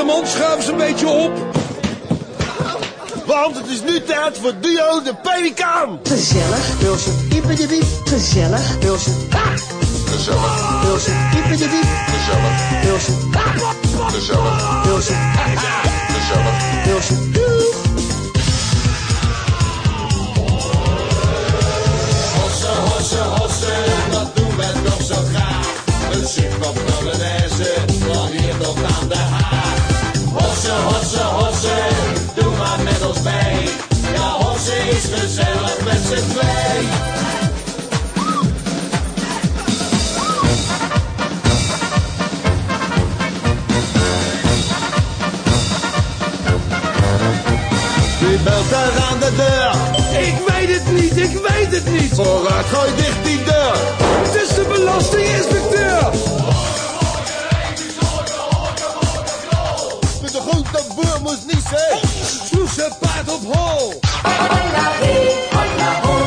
Herman, schuif eens een beetje op. Want het is nu tijd voor Duo de Pelikaan. Gezellig, Pilsje, ieperdiepiep. Gezellig, Pilsje. Gezellig. Pilsje, ieperdiepiep. Gezellig. Pilsje. Gezellig. Pilsje. Gezellig. Pilsje. Hossen, hossen, dat doen we toch zo graag. Een super Polonaise, van hier tot aan de Haag. Hossen, hossen, doe maar met ons mee. Ja, hossen is gezellig met z'n twee. Wie belt daar aan de deur? Ik weet het niet. Vooruit, gooi dicht die deur. Het is de belastinginspecteur. Met de grote boer moest niet zijn. Sloeg zijn paard op hol. Holla hee, holla ho.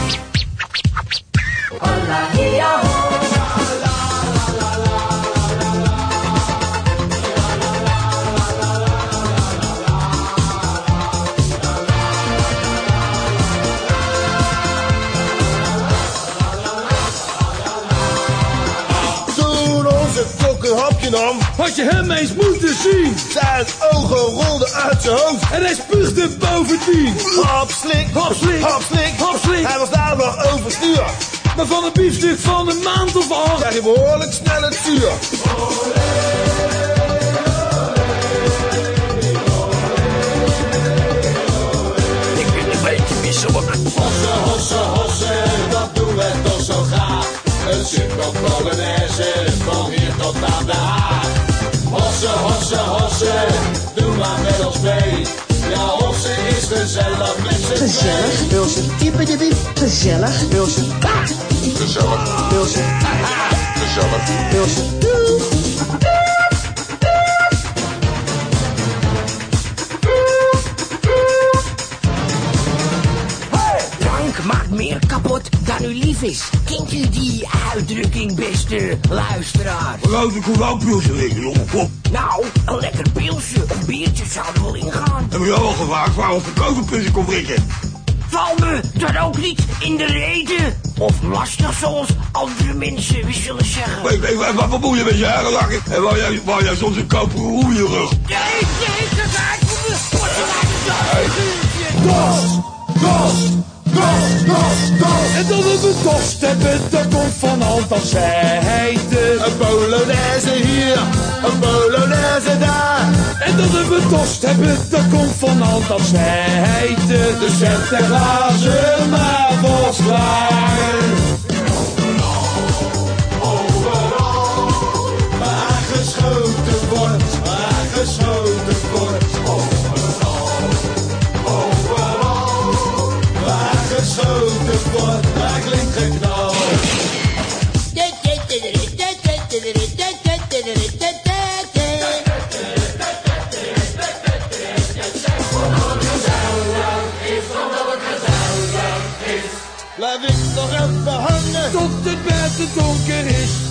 Holla hee, ho. Toen onze kok een hapje nam, Had je hem eens moeten zien. zijn ogen rolden uit zijn hoofd. En hij spuugde bovendien. Hap, slik, Hap, slik. hap, slik, Hap, slik. Hij was daar nog overstuur. Maar van een biefstuk van een maand of 8. Krijg je behoorlijk snel het zuur. Ik ben een beetje misselijk. Hossen, hossen, dat doen we toch zo graag. Een super Polonaise, van hier tot aan de Haag. Hossen, hossen, doe maar met ons mee. Ja, hossen is gezellig met z'n twee. Gezellig, Pilsje, ieperdiepiep. Gezellig, Pilsje. Gezellig. Pilsje. Gezellig. Pilsje. Drank maakt meer kapot dan u lief is. Kent u die uitdrukking, beste luisteraar? Grote koelpilsje liggen, jongen, kop. Nou, een lekker pilsje of biertje zou er wel ingaan. Heb je al gevraagd waarom ik een koperpilsje kon prikken? Val me dan ook niet in de reden? Of lastig zoals andere mensen we zullen zeggen. Wat bemoei je met je herrenlakken? En waar jij soms een koperen roe in je rug? Nee, kijk, kom En dat we dorst hebben, dat komt van alles heiden. Een Polonaise hier, een Polonaise daar. En dat we dorst hebben, dat komt van alles heiden. Dus zet de glazen maar voor klaar. Waar geschoten wordt, waar geschoten wordt. Waar geschoten wordt, daar klinkt geknal. Blijf ik nog even hangen. Tot het buiten donker is.